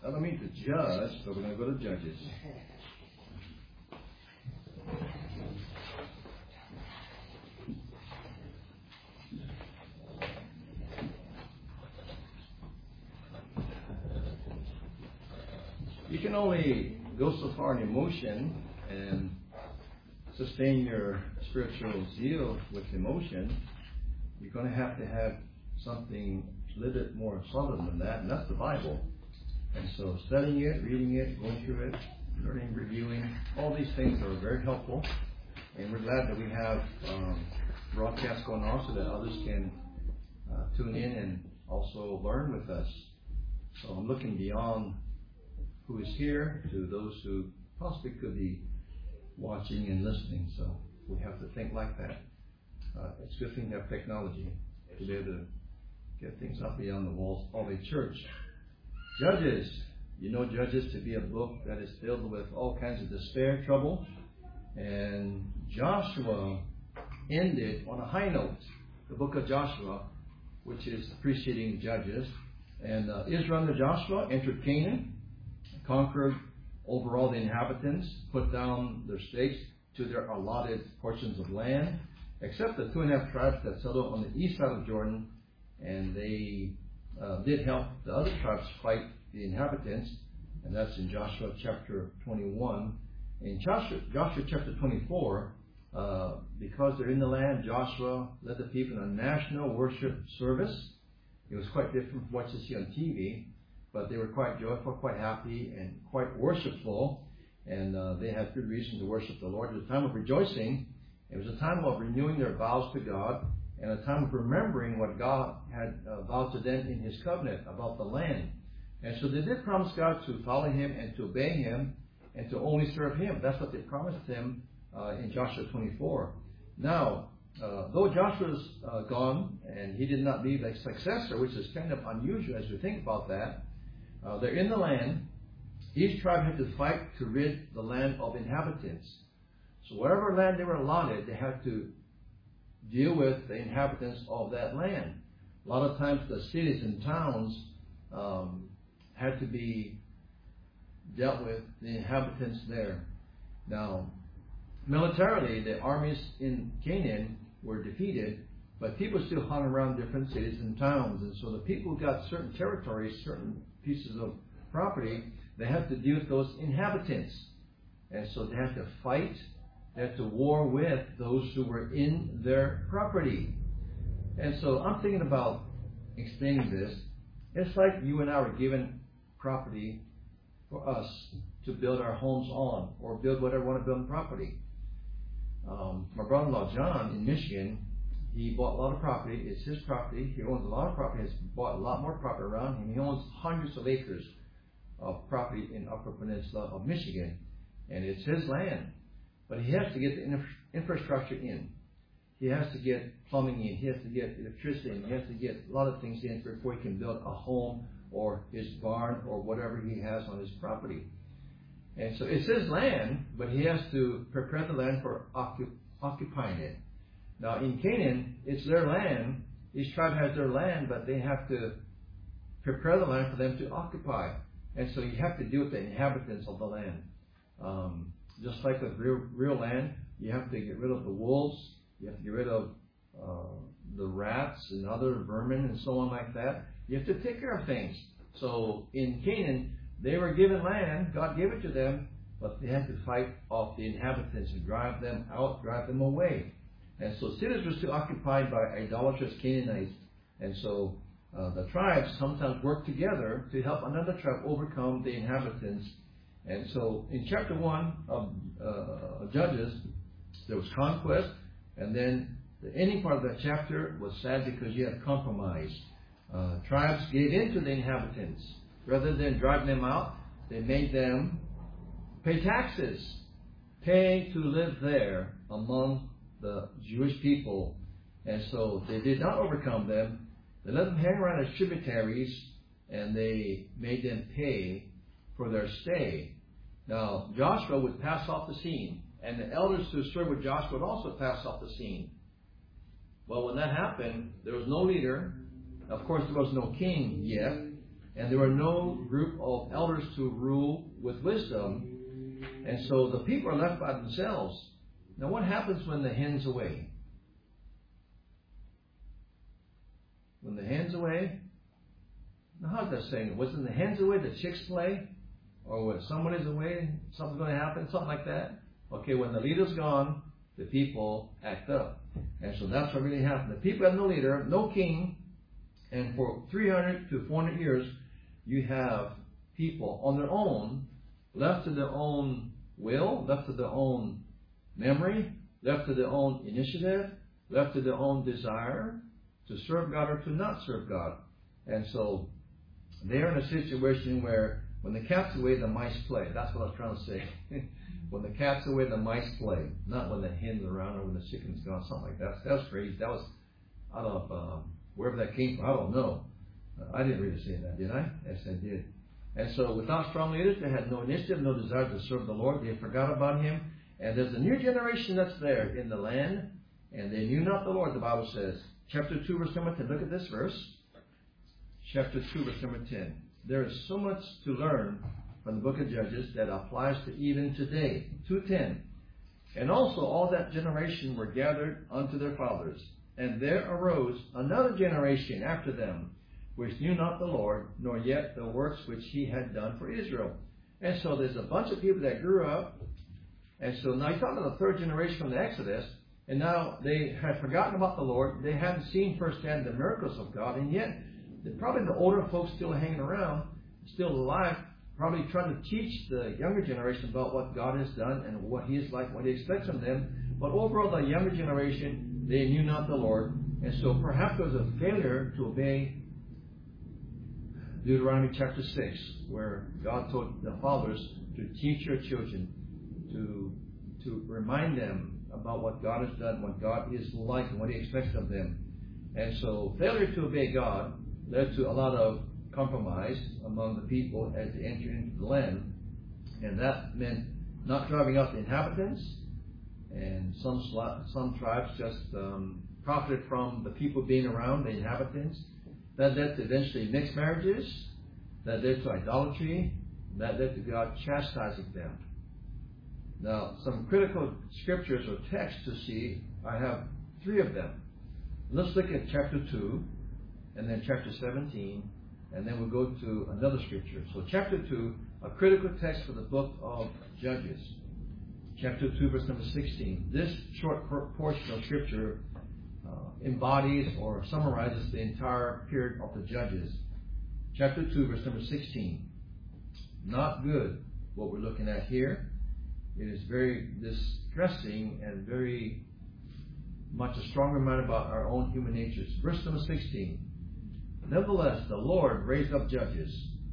I don't mean to judge, but we're going to go to Judges. You can only go so far in emotion and sustain your spiritual zeal with emotion. You're going to have something a little bit more solid than that, and that's the Bible. And so studying it, reading it, going through it, learning, reviewing, all these things are very helpful. And we're glad that we have broadcasts going on so that others can tune in and also learn with us. So I'm looking beyond who is here to those who possibly could be watching and listening. So we have to think like that. It's a good thing to have technology to be able to get things up beyond the walls of a church. Judges. You know Judges to be a book that is filled with all kinds of despair, trouble. And Joshua ended on a high note. The book of Joshua, which is preceding Judges. And Israel under Joshua entered Canaan, conquered over all the inhabitants, put down their stakes to their allotted portions of land, except the 2.5 tribes that settled on the east side of Jordan, and they did help the other tribes fight the inhabitants, and that's in Joshua chapter 21. In Joshua chapter 24, because they're in the land, Joshua led the people in a national worship service. It was quite different from what you see on TV, but they were quite joyful, quite happy, and quite worshipful, and they had good reason to worship the Lord. It was a time of rejoicing. It was a time of renewing their vows to God, and a time of remembering what God had vowed to them in His covenant about the land. And so they did promise God to follow Him and to obey Him and to only serve Him. That's what they promised Him in Joshua 24. Now, though Joshua's gone and he did not leave a successor, which is kind of unusual as we think about that, they're in the land. Each tribe had to fight to rid the land of inhabitants. So whatever land they were allotted, they had to deal with the inhabitants of that land. A lot of times the cities and towns had to be dealt with, the inhabitants there. Now, militarily, the armies in Canaan were defeated, but people still hung around different cities and towns. And so the people who got certain territories, certain pieces of property, they had to deal with those inhabitants. And so they had to fight, they had to war with those who were in their property. And so I'm thinking about explaining this. It's like you and I were given property for us to build our homes on, or build whatever we want to build on property. My brother-in-law John in Michigan, he bought a lot of property. It's his property. He owns a lot of property. He's bought a lot more property around him. He owns hundreds of acres of property in Upper Peninsula of Michigan, and it's his land. But he has to get the infrastructure in. He has to get plumbing in. He has to get electricity in. He has to get a lot of things in before he can build a home or his barn or whatever he has on his property. And so it's his land, but he has to prepare the land for occupying it. Now in Canaan, it's their land. Each tribe has their land, but they have to prepare the land for them to occupy. And so you have to deal with the inhabitants of the land. Just like with real land, you have to get rid of the wolves, you have to get rid of the rats and other vermin and so on like that. You have to take care of things. So in Canaan, they were given land, God gave it to them, but they had to fight off the inhabitants and drive them out, drive them away. And so cities were still occupied by idolatrous Canaanites. And so the tribes sometimes worked together to help another tribe overcome the inhabitants. And so in chapter 1 of Judges, there was conquest, and then the ending part of that chapter was sad because you had compromise. Tribes gave in to the inhabitants. Rather than driving them out, they made them pay taxes, pay to live there among the Jewish people. And so they did not overcome them. They let them hang around as tributaries, and they made them pay for their stay. Now, Joshua would pass off the scene, and the elders who served with Joshua would also pass off the scene. Well, when that happened, there was no leader. Of course, there was no king yet. And there were no group of elders to rule with wisdom. And so the people are left by themselves. Now what happens when the hen's away? When the hen's away? Now how's that saying? When the hen's away, the chicks play? Or when someone is away, something's going to happen? Something like that? Okay, when the leader's gone, the people act up. And so that's what really happened. The people have no leader, no king. And for 300 to 400 years, you have people on their own, left to their own will, left to their own memory, left to their own initiative, left to their own desire to serve God or to not serve God. And so they're in a situation where when the cat's away, the mice play. That's what I was trying to say. When the cat's away, the mice play. Not when the hen's around or when the chicken's gone, something like that. That was crazy. That was out of wherever that came from. I don't know. I didn't really say that, did I? Yes, I did. And so without strong leaders, they had no initiative, no desire to serve the Lord. They forgot about Him. And there's a new generation that's there in the land, and they knew not the Lord, the Bible says. Chapter 2, verse number 10. Look at this verse. Chapter 2, verse number 10. There is so much to learn from the book of Judges that applies to even today. 2:10. And also all that generation were gathered unto their fathers. And there arose another generation after them, which knew not the Lord, nor yet the works which He had done for Israel. And so there's a bunch of people that grew up. And so now you're talking about the third generation from the Exodus. And now they had forgotten about the Lord. They hadn't seen firsthand the miracles of God. And yet, probably the older folks still hanging around, still alive, probably trying to teach the younger generation about what God has done and what He is like, what He expects from them. But overall, the younger generation, they knew not the Lord. And so perhaps there was a failure to obey Deuteronomy chapter 6, where God told the fathers to teach your children, to remind them about what God has done, what God is like, and what He expects of them. And so failure to obey God led to a lot of compromise among the people as they entered into the land. And that meant not driving out the inhabitants. And some tribes just profited from the people being around, the inhabitants. That led to eventually mixed marriages. That led to idolatry. That led to God chastising them. Now, some critical scriptures or texts to see, I have 3 of them. Let's look at chapter 2, and then chapter 17, and then we'll go to another scripture. So chapter 2, a critical text for the book of Judges. Chapter 2, verse number 16. This short portion of scripture embodies or summarizes the entire period of the Judges. Chapter 2, verse number 16. Not good, what we're looking at here. It is very distressing and very much a strong reminder about our own human natures. Verse number 16. Nevertheless, the Lord raised up judges.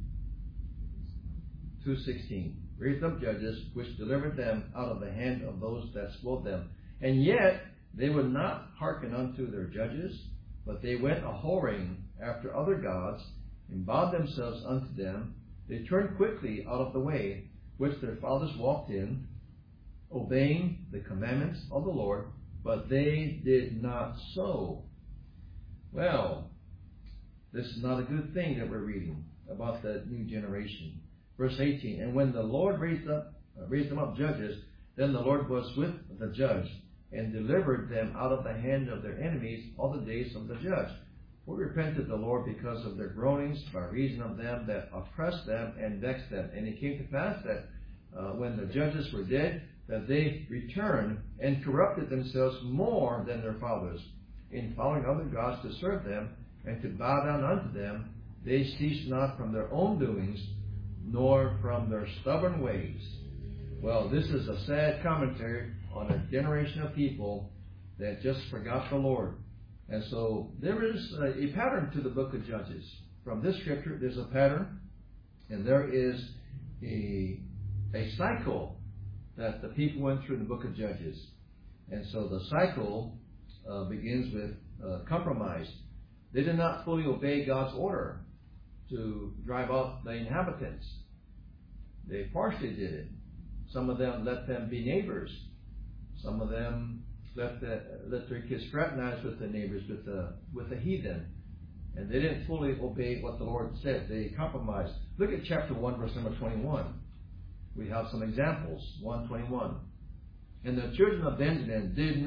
2:16. Raised up judges, which delivered them out of the hand of those that smote them. And yet they would not hearken unto their judges, but they went a-whoring after other gods, and bowed themselves unto them. They turned quickly out of the way which their fathers walked in, obeying the commandments of the Lord, but they did not so. Well, this is not a good thing that we're reading about the new generation. Verse 18, and when the Lord raised them up judges, then the Lord was with the judge, and delivered them out of the hand of their enemies all the days of the judge. For repented the Lord because of their groanings, by reason of them that oppressed them and vexed them. And it came to pass that when the judges were dead, that they returned and corrupted themselves more than their fathers, in following other gods to serve them, and to bow down unto them. They ceased not from their own doings, nor from their stubborn ways. Well, this is a sad commentary on a generation of people that just forgot the Lord. And so there is a pattern to the book of Judges. From this scripture, there's a pattern, and there is a cycle that the people went through in the book of Judges. And so the cycle begins with compromise. They did not fully obey God's order to drive out the inhabitants. They partially did it. Some of them let them be neighbors. Some of them let their kids fraternize with the neighbors, with the heathen. And they didn't fully obey what the Lord said. They compromised. Look at chapter 1, verse number 21. We have some examples. 1:21. And the children of Benjamin did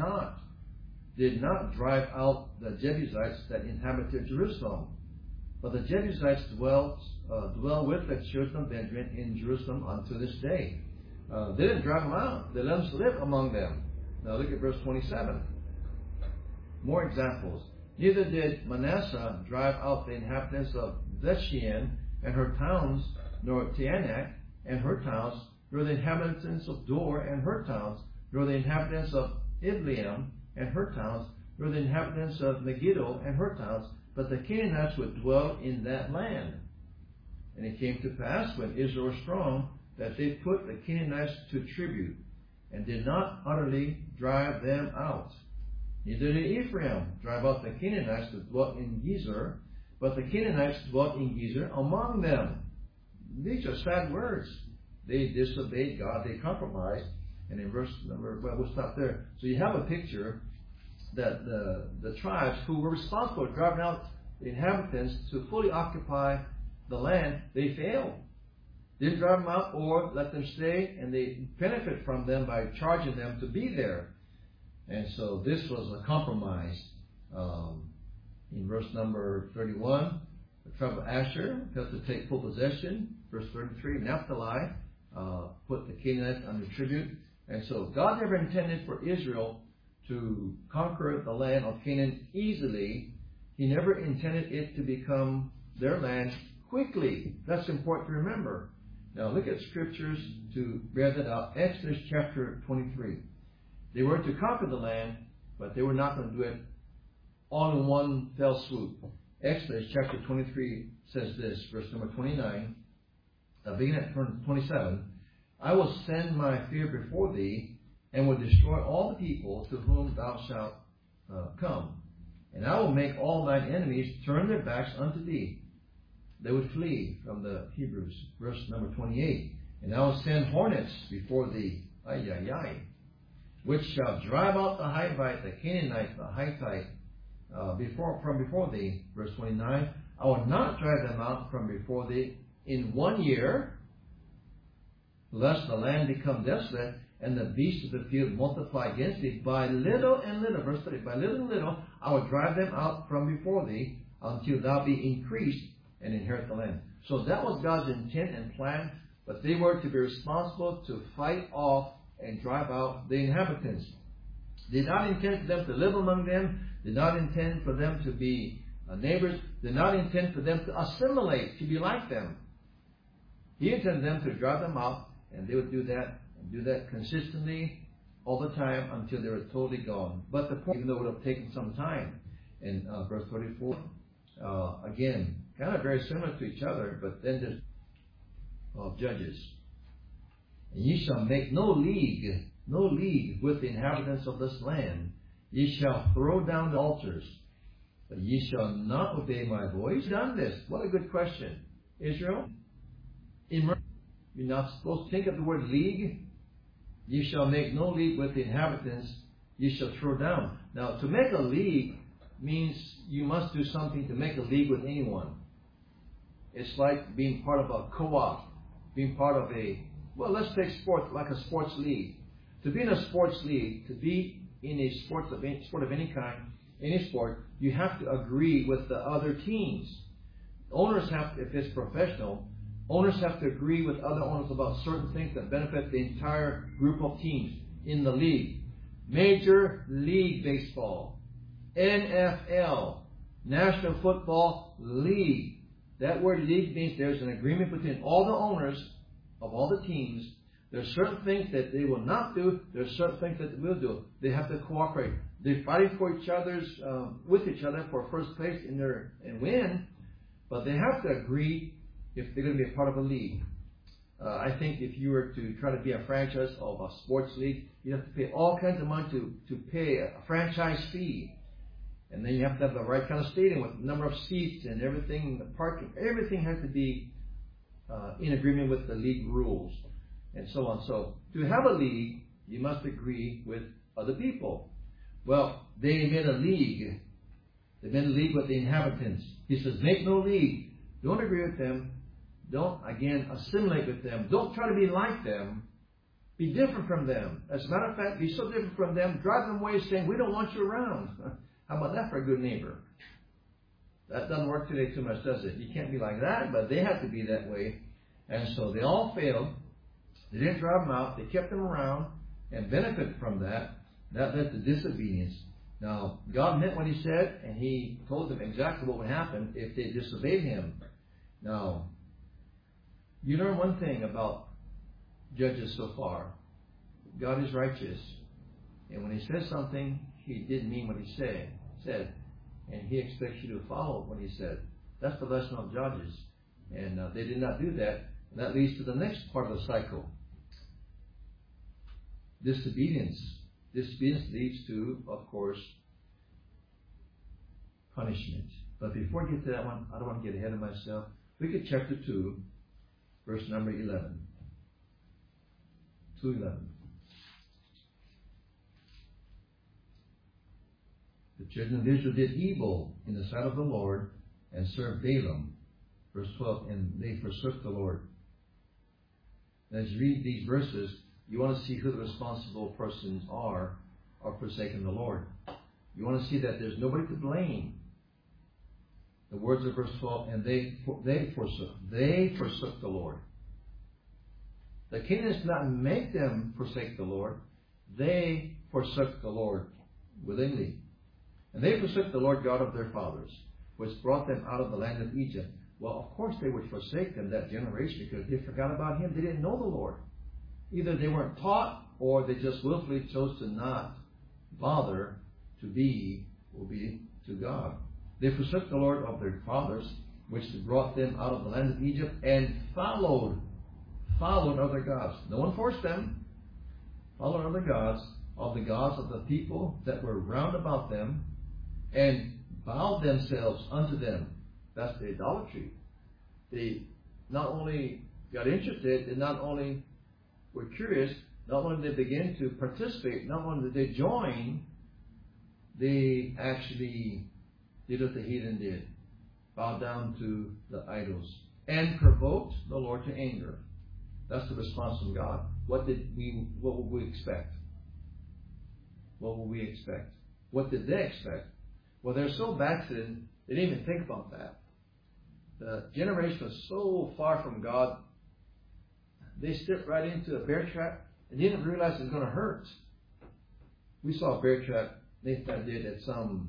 not drive out the Jebusites that inhabited Jerusalem. But the Jebusites dwell with the children of Benjamin in Jerusalem unto this day. They didn't drive them out. They let them live among them. Now look at verse 27. More examples. Neither did Manasseh drive out the inhabitants of Bethshean and her towns, nor Taanach and her towns, nor the inhabitants of Dor and her towns, nor the inhabitants of Ibleam and her towns, nor the inhabitants of Megiddo and her towns, but the Canaanites would dwell in that land. And it came to pass, when Israel was strong, that they put the Canaanites to tribute, and did not utterly drive them out. Neither did Ephraim drive out the Canaanites that dwelt in Gezer, but the Canaanites dwelt in Gezer among them. These are sad words. They disobeyed God. They compromised. And in verse number, well, we'll stop there. So you have a picture that the tribes who were responsible for driving out the inhabitants to fully occupy the land, they failed. They didn't drive them out or let them stay, and they benefit from them by charging them to be there. And so this was a compromise. In verse number 31, the tribe of Asher had to take full possession. Verse 33, Naphtali put the Canaanites under tribute. And so God never intended for Israel to conquer the land of Canaan easily. He never intended it to become their land quickly. That's important to remember. Now look at scriptures to bear that out. Exodus chapter 23. They were to conquer the land, but they were not going to do it all in one fell swoop. Exodus chapter 23 says this, verse number 29, beginning at 27, I will send my fear before thee, and will destroy all the people to whom thou shalt come. And I will make all thine enemies turn their backs unto thee. They would flee from the Hebrews. Verse number 28, and I will send hornets before thee, which shall drive out the Hivite, the Canaanite, the Hittite, from before thee. Verse 29, I will not drive them out from before thee in 1 year, lest the land become desolate, and the beasts of the field multiply against thee. By little and little, verse 30, by little and little, I will drive them out from before thee, until thou be increased and inherit the land. So that was God's intent and plan, but they were to be responsible to fight off and drive out the inhabitants. Did not intend for them to live among them, did not intend for them to be neighbors, did not intend for them to assimilate, to be like them. He intended them to drive them out, and they would do that, and do that consistently all the time until they were totally gone. But the point, even though it would have taken some time, in verse 34, again, kind of very similar to each other, but then there's Judges. And ye shall make no league with the inhabitants of this land. Ye shall throw down the altars, but ye shall not obey my voice. Done this. What a good question. Israel, you're not supposed to think of the word league. Ye shall make no league with the inhabitants. Ye shall throw down. Now, to make a league means you must do something to make a league with anyone. It's like being part of a co-op, being part of let's take sport, like a sports league. To be in a sports league, to be in a sport of any kind, any sport, you have to agree with the other teams. Owners have to, if it's professional, owners have to agree with other owners about certain things that benefit the entire group of teams in the league. Major League Baseball, NFL, National Football League. That word league means there's an agreement between all the owners of all the teams. There's certain things that they will not do. There's certain things that they will do. They have to cooperate. They're fighting for each other's, with each other for first place and win. But they have to agree if they're going to be a part of a league. I think if you were to try to be a franchise of a sports league, you have to pay all kinds of money to pay a franchise fee. And then you have to have the right kind of stadium with the number of seats and everything, the parking. Everything has to be in agreement with the league rules and so on. So to have a league, you must agree with other people. Well, they made a league They've been in league with the inhabitants. He says, make no league. Don't agree with them. Don't, again, assimilate with them. Don't try to be like them. Be different from them. As a matter of fact, be so different from them, drive them away saying, we don't want you around. How about that for a good neighbor? That doesn't work today too much, does it? You can't be like that, but they have to be that way. And so they all failed. They didn't drive them out. They kept them around and benefited from that. That led to disobedience. Now, God meant what He said, and He told them exactly what would happen if they disobeyed Him. Now, you learn one thing about Judges so far. God is righteous. And when He says something, He didn't mean what He said. And He expects you to follow what He said. That's the lesson of Judges. And they did not do that. And that leads to the next part of the cycle. Disobedience. Disobedience leads to, of course, punishment. But before I get to that one, I don't want to get ahead of myself. Look at chapter 2, verse number 11. 2:11. The children of Israel did evil in the sight of the Lord and served Balaam. Verse 12, and they forsook the Lord. As you read these verses, you want to see who the responsible persons are forsaking the Lord. You want to see that there's nobody to blame. The words of verse 12, and they forsook the Lord. The king did not make them forsake the Lord. They forsook the Lord willingly. And they forsook the Lord God of their fathers, which brought them out of the land of Egypt. Well, of course they would forsake them, that generation, because they forgot about Him. They didn't know the Lord. Either they weren't taught, or they just willfully chose to not bother to be obedient to God. They forsook the Lord of their fathers, which brought them out of the land of Egypt, and followed other gods. No one forced them. Followed other gods, of the gods of the people that were round about them, and bowed themselves unto them. That's the idolatry. They not only got interested, they not only were curious, not only did they begin to participate, not only did they join, they actually did what the heathen did. Bowed down to the idols. And provoked the Lord to anger. That's the response from God. What would we expect? What would we expect? What did they expect? Well, they're so backslidden, they didn't even think about that. The generation was so far from God, they stepped right into a bear trap and didn't realize it was going to hurt. We saw a bear trap Nathan did at some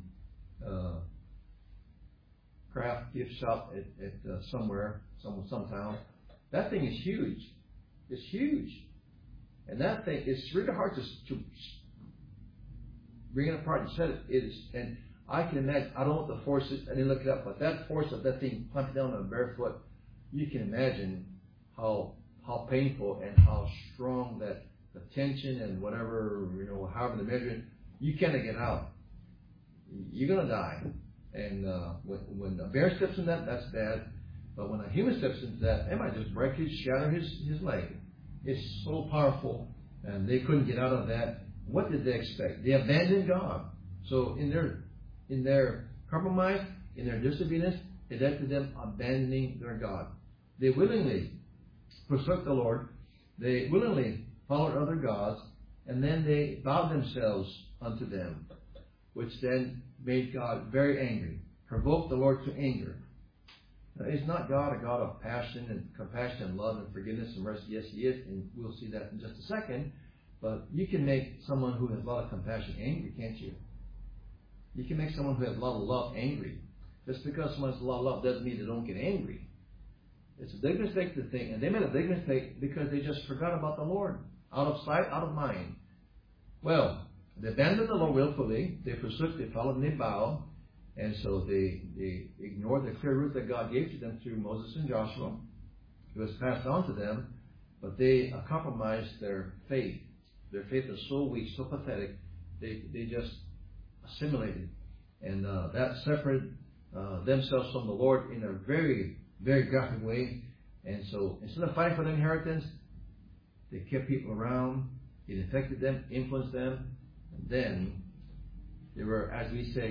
craft gift shop at somewhere, some town. That thing is huge. It's huge. And that thing, it's really hard to bring it apart and set it. And I can imagine, I don't know what the force is, I didn't look it up, but that force of that thing pumping down on a barefoot, you can imagine how painful and how strong that the tension and whatever, however they measure it, you cannot get out. You're going to die. And when a bear steps in that, that's bad. But when a human steps into that, it might just break shatter his leg. It's so powerful. And they couldn't get out of that. What did they expect? They abandoned God. So in their compromise, in their disobedience, it led to them abandoning their God. They willingly forsook the Lord. They willingly followed other gods. And then they bowed themselves unto them, which then made God very angry, provoked the Lord to anger. Now, is not God a God of passion and compassion and love and forgiveness and mercy? Yes, He is, and we'll see that in just a second. But you can make someone who has a lot of compassion angry, can't you? You can make someone who has a lot of love angry. Just because someone has a lot of love doesn't mean they don't get angry. It's a big mistake to think, and they made a big mistake because they just forgot about the Lord. Out of sight, out of mind. Well, they abandoned the Lord willfully. They forsook, they followed, and they bowed. And so they ignored the clear route that God gave to them through Moses and Joshua. It was passed on to them, but they compromised their faith. Their faith was so weak, so pathetic, they just assimilated. And that separated themselves from the Lord in a very, very graphic way. And so instead of fighting for the inheritance, they kept people around. It affected them, influenced them. And then they were, as we say,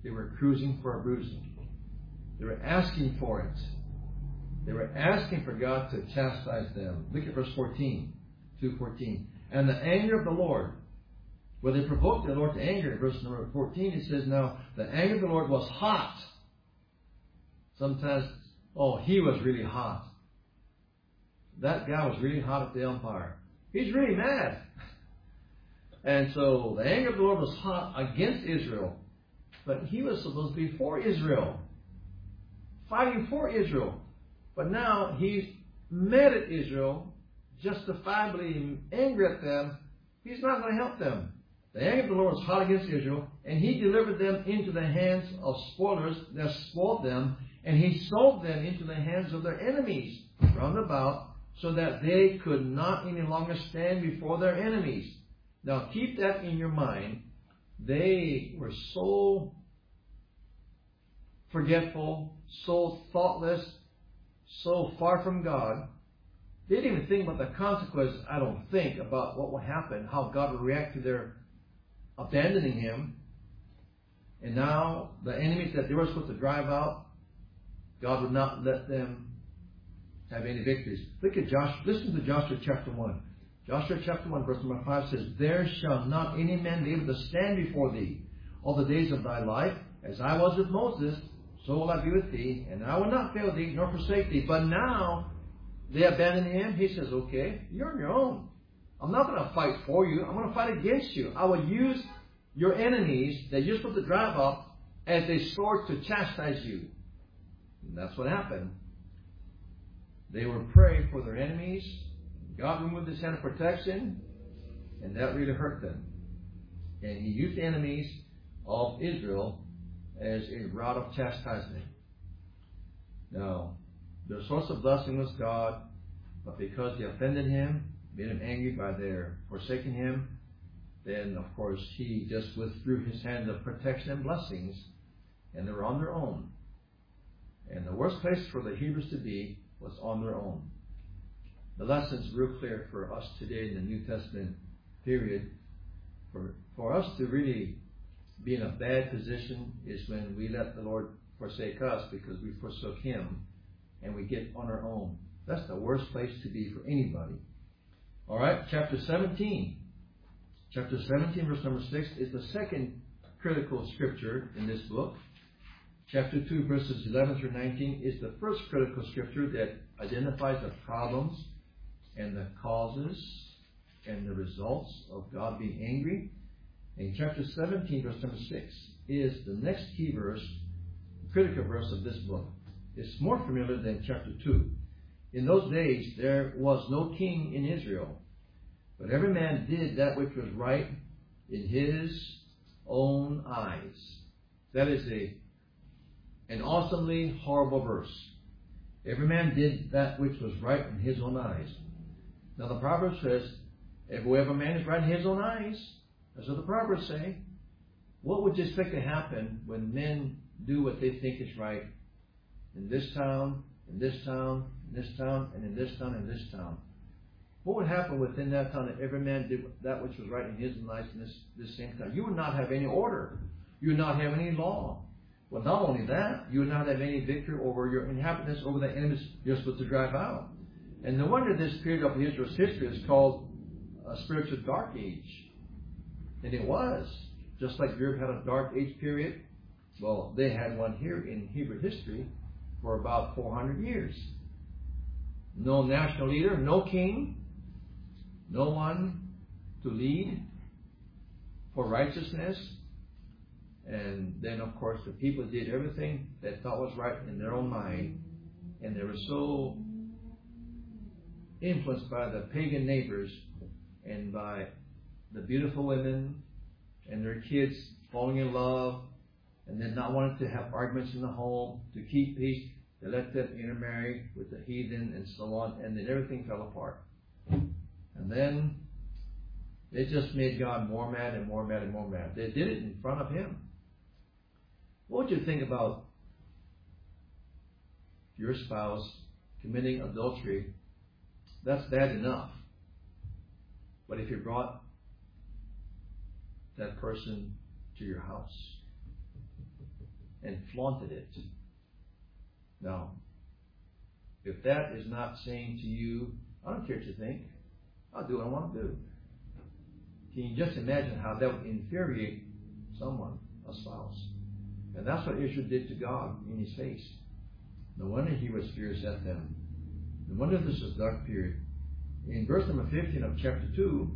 They were cruising for a bruising. They were asking for it. They were asking for God to chastise them. Look at verse 14, 2:14. And the anger of the Lord, well, they provoked the Lord to anger. In verse number 14, it says, now the anger of the Lord was hot. Sometimes, he was really hot. That guy was really hot at the umpire. He's really mad. And so the anger of the Lord was hot against Israel. But he was supposed to be for Israel, fighting for Israel. But now he's mad at Israel, justifiably angry at them. He's not going to help them. The anger of the Lord was hot against Israel, and he delivered them into the hands of spoilers that spoiled them, and he sold them into the hands of their enemies round about, so that they could not any longer stand before their enemies. Now keep that in your mind. They were so forgetful, so thoughtless, so far from God. They didn't even think about the consequences, I don't think, about what would happen, how God would react to their abandoning Him. And now the enemies that they were supposed to drive out, God would not let them have any victories. Look at Joshua. Listen to Joshua chapter 1. Joshua chapter 1 verse number 5 says, there shall not any man be able to stand before thee all the days of thy life. As I was with Moses, so will I be with thee, and I will not fail thee nor forsake thee. But now they abandon him. He says, okay, you're on your own. I'm not going to fight for you. I'm going to fight against you. I will use your enemies that you're supposed to drive up as a sword to chastise you. And that's what happened. They were praying for their enemies. God removed His hand of protection, and that really hurt them. And He used the enemies of Israel as a rod of chastisement. Now, their source of blessing was God, but because they offended Him, made Him angry by their forsaking Him, then, of course, He just withdrew His hand of protection and blessings, and they were on their own. And the worst place for the Hebrews to be was on their own. The lesson's real clear for us today in the New Testament period. For us to really be in a bad position is when we let the Lord forsake us because we forsook Him and we get on our own. That's the worst place to be for anybody. All right, chapter 17. Chapter 17, verse number 6 is the second critical scripture in this book. Chapter 2, verses 11 through 19 is the first critical scripture that identifies the problems and the causes and the results of God being angry. And chapter 17, verse number 6 is the next key verse, critical verse of this book. It's more familiar than chapter 2. In those days, there was no king in Israel, but every man did that which was right in his own eyes. That is an awesomely horrible verse. Every man did that which was right in his own eyes. Now the Proverbs says, if whoever man is right in his own eyes, that's what the Proverbs say. What would you expect to happen when men do what they think is right in this town, in this town, in this town, and in this town, and this town? What would happen within that town if every man did that which was right in his own eyes in this same town? You would not have any order. You would not have any law. Well, not only that, you would not have any victory over your inhabitants, over the enemies you're supposed to drive out. And no wonder this period of Israel's history is called a spiritual dark age. And it was. Just like Europe had a dark age period, well, they had one here in Hebrew history for about 400 years. No national leader, no king, no one to lead for righteousness. And then, of course, the people did everything they thought was right in their own mind. And they were so influenced by the pagan neighbors and by the beautiful women and their kids falling in love and then not wanting to have arguments in the home to keep peace. They let them intermarry with the heathen and so on, and then everything fell apart. And then they just made God more mad and more mad and more mad. They did it in front of Him. What would you think about your spouse committing adultery? That's bad enough. But if you brought that person to your house, and flaunted it. Now, if that is not saying to you, I don't care what you think, I'll do what I want to do. Can you just imagine how that would infuriate someone, a spouse? And that's what Israel did to God in his face. No wonder he was furious at them. No wonder this was a dark period. In verse number 15 of chapter 2,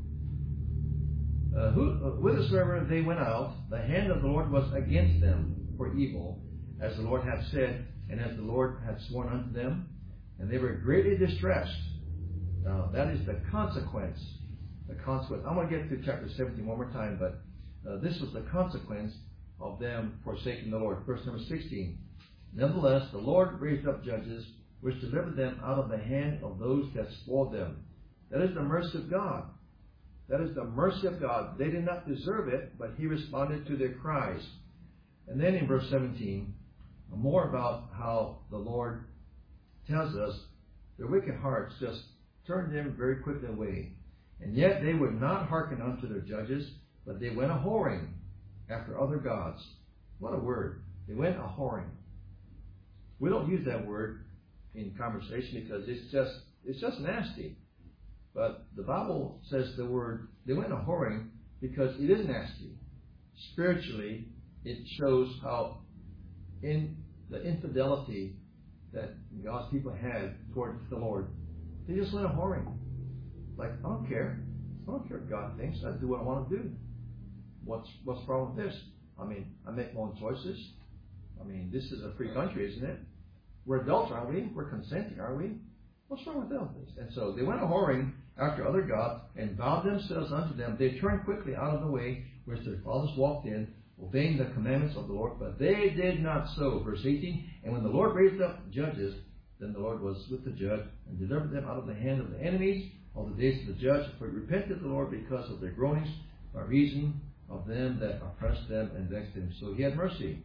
whithersoever they went out, the hand of the Lord was against them for evil, as the Lord had said, and as the Lord had sworn unto them, and they were greatly distressed. Now, that is the consequence. The consequence. I'm going to get to chapter 17 one more time, but this was the consequence of them forsaking the Lord. Verse number 16. Nevertheless, the Lord raised up judges, which delivered them out of the hand of those that spoiled them. That is the mercy of God. That is the mercy of God. They did not deserve it, but he responded to their cries. And then in verse 17, more about how the Lord tells us their wicked hearts just turned them very quickly away. And yet they would not hearken unto their judges, but they went a-whoring after other gods. What a word. They went a-whoring. We don't use that word in conversation because it's just nasty. But the Bible says the word, they went a-whoring, because it is nasty. Spiritually, it shows how in the infidelity that God's people had towards the Lord. They just went a-whoring. Like, I don't care. I don't care what God thinks. I do what I want to do. What's wrong with this? I mean, I make my own choices. I mean, this is a free country, isn't it? We're adults, aren't we? We're consenting, aren't we? What's wrong with this? And so they went a-whoring after other gods and vowed themselves unto them. They turned quickly out of the way which their fathers walked in, obeying the commandments of the Lord, but they did not so. Verse 18, and when the Lord raised up judges, then the Lord was with the judge and delivered them out of the hand of the enemies all the days of the judge. For it repented the Lord because of their groanings, by reason of them that oppressed them and vexed them. So he had mercy.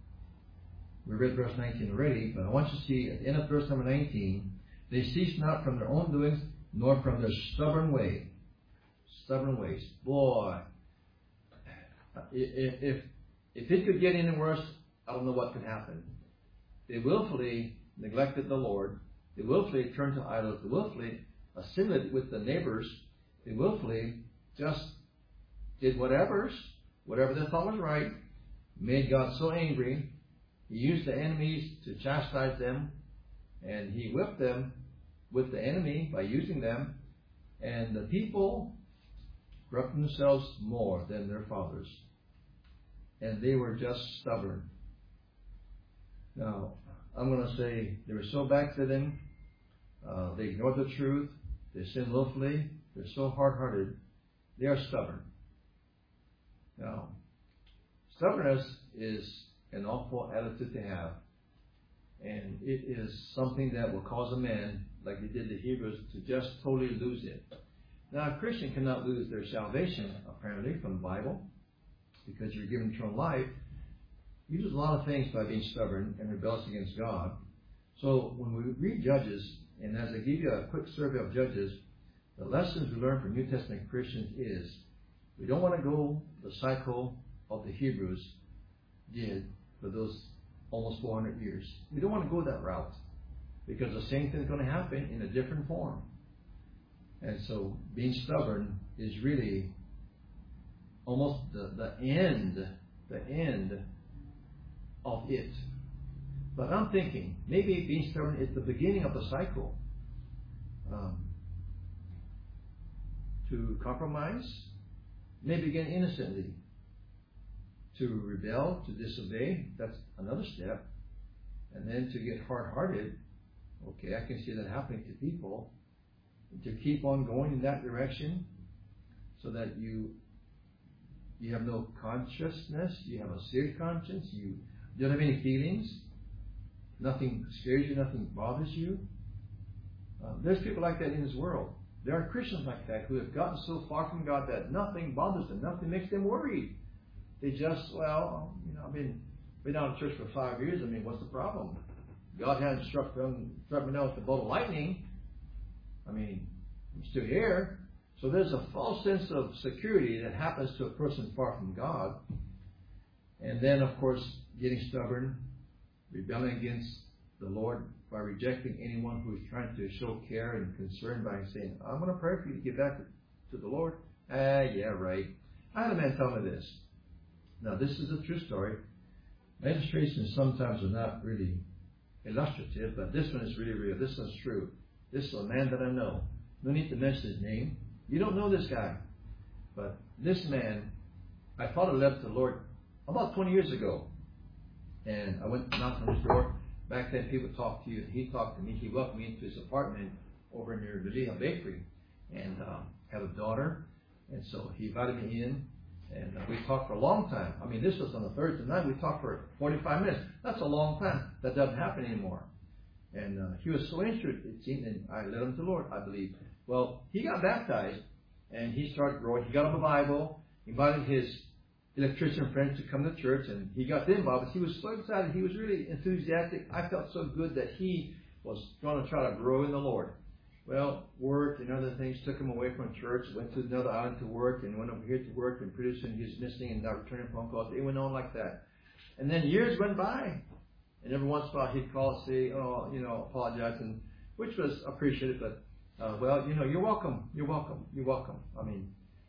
We read verse 19 already, but I want you to see at the end of verse number 19, they ceased not from their own doings, nor from their stubborn way. Stubborn ways. Boy, if it could get any worse, I don't know what could happen. They willfully neglected the Lord. They willfully turned to idols. They willfully assimilated with the neighbors. They willfully just did whatever they thought was right, made God so angry. He used the enemies to chastise them, and he whipped them with the enemy by using them, and the people corrupted themselves more than their fathers, and they were just stubborn. Now, I'm going to say they were so backslidden, they ignored the truth, they sinned willfully, they're so hard-hearted, they are stubborn. Now, stubbornness is an awful attitude to have, and it is something that will cause a man, like they did the Hebrews, to just totally lose it. Now, a Christian cannot lose their salvation, apparently, from the Bible, because you're given eternal life. You lose a lot of things by being stubborn and rebellious against God. So when we read Judges, and as I give you a quick survey of Judges, the lessons we learn from New Testament Christians is we don't want to go the cycle of the Hebrews did for those almost 400 years. We don't want to go that route, because the same thing is going to happen in a different form. And so being stubborn is really almost the end of it. But I'm thinking maybe being stubborn is the beginning of the cycle. To compromise, maybe again innocently. To rebel, to disobey, that's another step. And then to get hard-hearted, okay, I can see that happening to people. To keep on going in that direction so that you have no consciousness, you have a serious conscience, you don't have any feelings, nothing scares you, nothing bothers you. There's people like that in this world. There are Christians like that who have gotten so far from God that nothing bothers them, nothing makes them worried. They just, I've been out of church for 5 years. I mean, what's the problem? God hadn't struck me down with the bolt of lightning. I mean, I'm still here. So there's a false sense of security that happens to a person far from God. And then, of course, getting stubborn, rebelling against the Lord by rejecting anyone who is trying to show care and concern by saying, I'm going to pray for you to get back to the Lord. Yeah, right. I had a man tell me this. Now, this is a true story. Illustrations sometimes are not really illustrative, but this one is really real. This one's true. This is a man that I know. No need to mention his name. You don't know this guy. But this man, I thought I left the Lord about 20 years ago. And I went to knock on his door. Back then, people talked to you. He talked to me. He welcomed me into his apartment over near the Lehigh Bakery. And had a daughter. And so he invited me in. And we talked for a long time. I mean, this was on a Thursday night. We talked for 45 minutes. That's a long time. That doesn't happen anymore. And he was so interested, it seemed, and I led him to the Lord, I believe. Well, he got baptized, and he started growing. He got him a Bible, invited his electrician friends to come to church, and he got them Bibles. He was so excited. He was really enthusiastic. I felt so good that he was going to try to grow in the Lord. Well, work and other things took him away from church, went to another island to work, and went over here to work, and pretty soon he was missing and not returning phone calls. It went on like that. And then years went by, and every once in a while he'd call and say, apologize, and which was appreciated, but, you're welcome. You're welcome. You're welcome. I mean,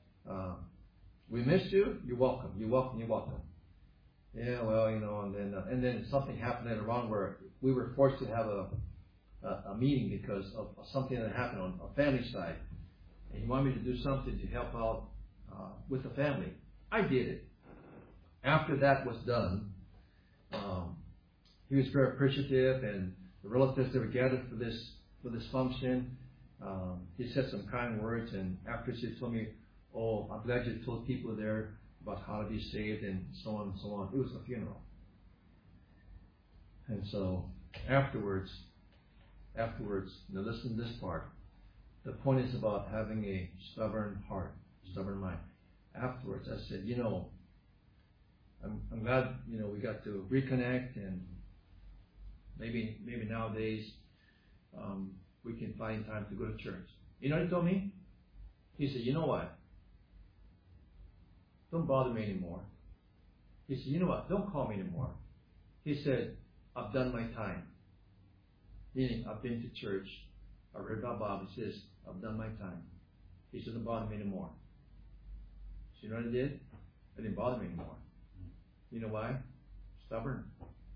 we missed you. You're welcome. You're welcome. You're welcome. Yeah, well, and then something happened later on where we were forced to have a meeting because of something that happened on a family side. And he wanted me to do something to help out with the family. I did it. After that was done, he was very appreciative, and the relatives that were gathered for this function, he said some kind words, and after he told me, oh, I'm glad you told people there about how to be saved, and so on and so on. It was a funeral. And so afterwards, now listen to this part. The point is about having a stubborn heart, stubborn mind. Afterwards, I said, I'm glad, we got to reconnect, and maybe nowadays we can find time to go to church. You know what he told me? He said, you know what? Don't bother me anymore. He said, you know what? Don't call me anymore. He said, I've done my time. Meaning, I've been to church. I read my Bible. He says, I've done my time. He said, don't bother me anymore. So you know what I did? It didn't bother me anymore. You know why? Stubborn.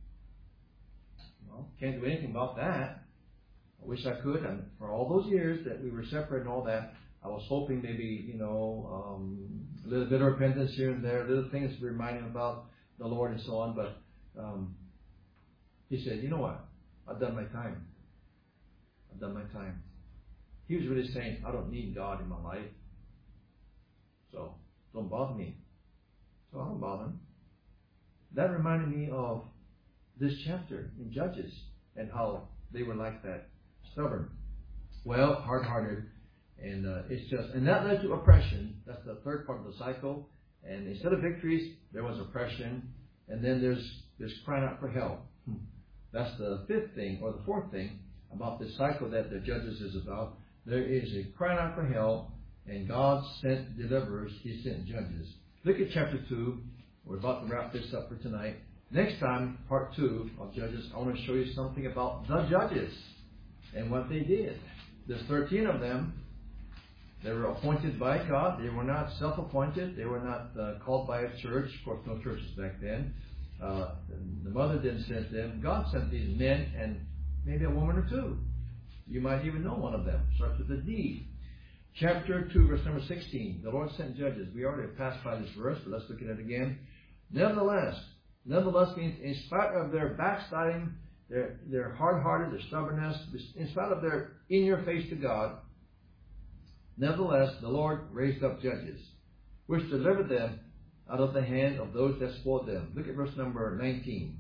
Well, can't do anything about that. I wish I could. And for all those years that we were separate and all that, I was hoping maybe, a little bit of repentance here and there, little things to remind him about the Lord and so on. But he said, you know what? I've done my time. I've done my time. He was really saying, I don't need God in my life. So don't bother me. So I don't bother him. That reminded me of this chapter in Judges and how they were like that. Stubborn. Well, hard-hearted. And and that led to oppression. That's the third part of the cycle. And instead of victories, there was oppression. And then there's crying out for help. That's the fifth thing, or the fourth thing, about this cycle that the Judges is about. There is a crying out for help, and God sent deliverers. He sent judges. Look at chapter 2. We're about to wrap this up for tonight. Next time, part 2 of Judges, I want to show you something about the judges and what they did. There's 13 of them. They were appointed by God. They were not self-appointed. They were not called by a church. Of course, no churches back then. The mother didn't send them. God sent these men and maybe a woman or two. You might even know one of them. Starts with a D. Chapter 2, verse number 16. The Lord sent judges. We already passed by this verse, but let's look at it again. Nevertheless means in spite of their backsliding, their hard-hearted, their stubbornness, in spite of their in-your-face to God, nevertheless, the Lord raised up judges, which delivered them out of the hand of those that spoiled them. Look at verse number 19.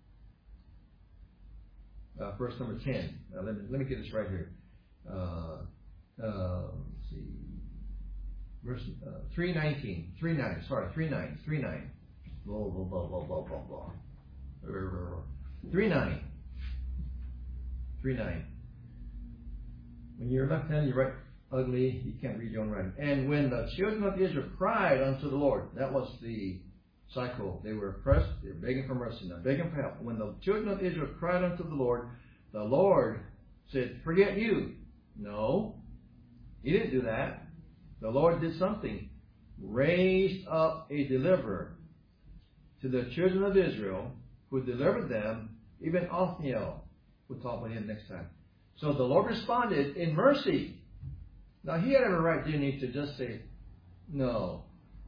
Verse number 10. Let me get this right here. Let's see. Verse 3:19. 3:9. Sorry, 3:9. 3:9. Blah, blah, blah, blah, blah, blah, blah. 3:9. 3:9. When you're left-handed, you write ugly. You can't read your own writing. And when the children of Israel cried unto the Lord, that was the cycle. They were oppressed. They were begging for mercy. Now begging for help. When the children of Israel cried unto the Lord said, forget you. No, He didn't do that. The Lord did something. Raised up a deliverer to the children of Israel who delivered them, even Othniel. We'll talk about him next time. So the Lord responded in mercy. Now He had every right, didn't He, to just say, no.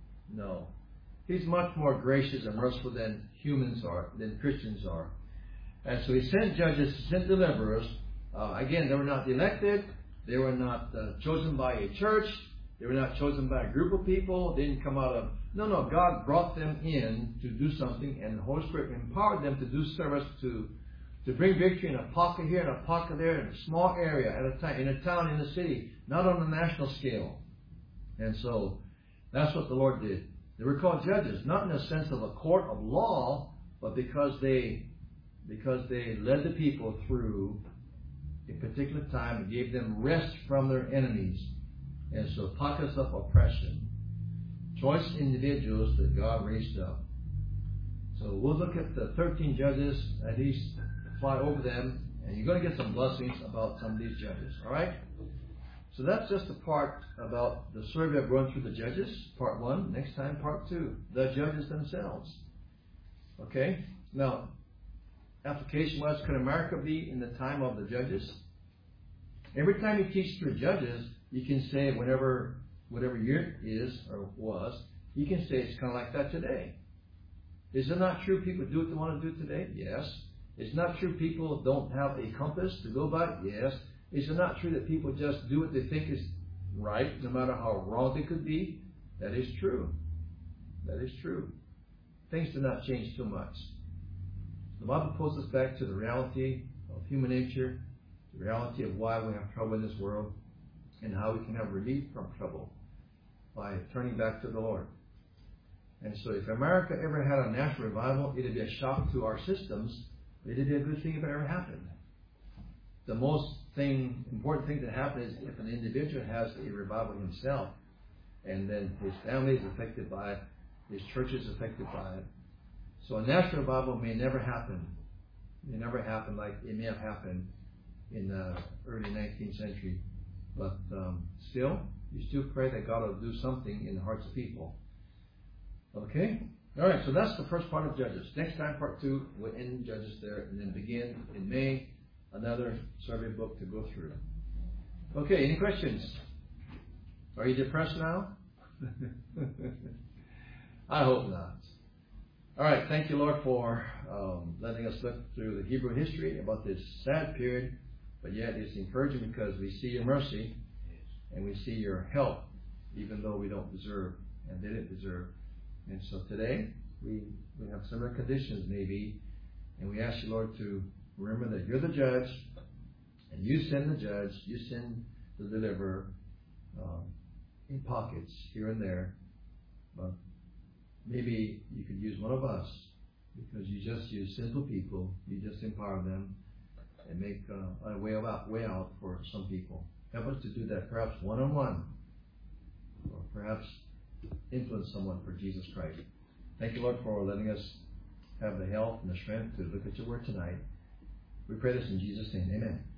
He's much more gracious and merciful than humans are, than Christians are. And so He sent judges, He sent deliverers. Again, they were not elected. They were not chosen by a church. They were not chosen by a group of people. They didn't come out of... No. God brought them in to do something, and the Holy Spirit empowered them to do service, to bring victory in a pocket here and a pocket there, in a small area at a time, in a town, in a city, not on a national scale. And so that's what the Lord did. They were called judges, not in the sense of a court of law, but because they led the people through a particular time and gave them rest from their enemies. And so pockets of oppression. Choice individuals that God raised up. So we'll look at the 13 judges, at least fly over them, and you're going to get some blessings about some of these judges. All right? So that's just the part about the survey of going through the judges, part 1. Next time, part 2, the judges themselves. Okay? Now, application-wise, could America be in the time of the judges? Every time you teach through judges, you can say whatever year it is or was, you can say it's kind of like that today. Is it not true people do what they want to do today? Yes. Is it not true people don't have a compass to go by? Yes. Is it not true that people just do what they think is right, no matter how wrong they could be? That is true. That is true. Things do not change too much. The Bible pulls us back to the reality of human nature, the reality of why we have trouble in this world, and how we can have relief from trouble by turning back to the Lord. And so if America ever had a national revival, it would be a shock to our systems, but it would be a good thing if it ever happened. The most important thing to happen is if an individual has a revival himself, and then his family is affected by it, his church is affected by it. So a national revival may never happen. It may never happen like it may have happened in the early 19th century. But still, you still pray that God will do something in the hearts of people. Okay? All right, so that's the first part of Judges. Next time, part 2, we'll end Judges there and then begin in May another survey book to go through. Okay, any questions? Are you depressed now? I hope not. All right, thank you, Lord, for letting us look through the Hebrew history about this sad period, but yet it's encouraging because we see your mercy and we see your help, even though we don't deserve and didn't deserve. And so today, we have similar conditions maybe, and we ask you, Lord, to remember that you're the judge, and you send the judge, you send the deliverer in pockets here and there, but maybe you could use one of us, because you just use simple people, you just empower them and make a way out for some people. Help us to do that perhaps one-on-one, or perhaps influence someone for Jesus Christ. Thank you, Lord, for letting us have the health and the strength to look at your word tonight. We pray this in Jesus' name. Amen.